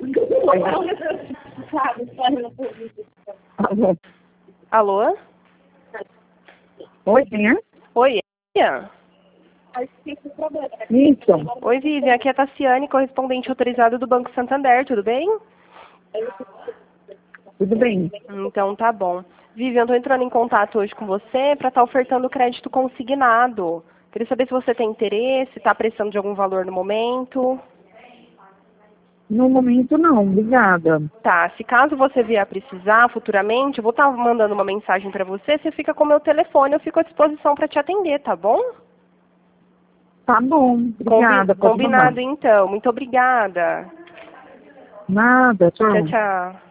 Alô? Alô? Oi, quem é? Oi, Vivian? Isso. Oi, Vivian. Aqui é a Tassiane, correspondente autorizada do Banco Santander. Tudo bem? Tudo bem? Então tá bom. Vivian, eu tô entrando em contato hoje com você para estar ofertando crédito consignado. Queria saber se você tem interesse, está precisando de algum valor no momento. No momento não, obrigada. Tá, se caso você vier a precisar futuramente, eu vou estar mandando uma mensagem para você, você fica com o meu telefone, eu fico à disposição para te atender, tá bom? Tá bom, obrigada. Pode mandar. Combinado então, muito obrigada. Nada, tchau. Tchau, tchau.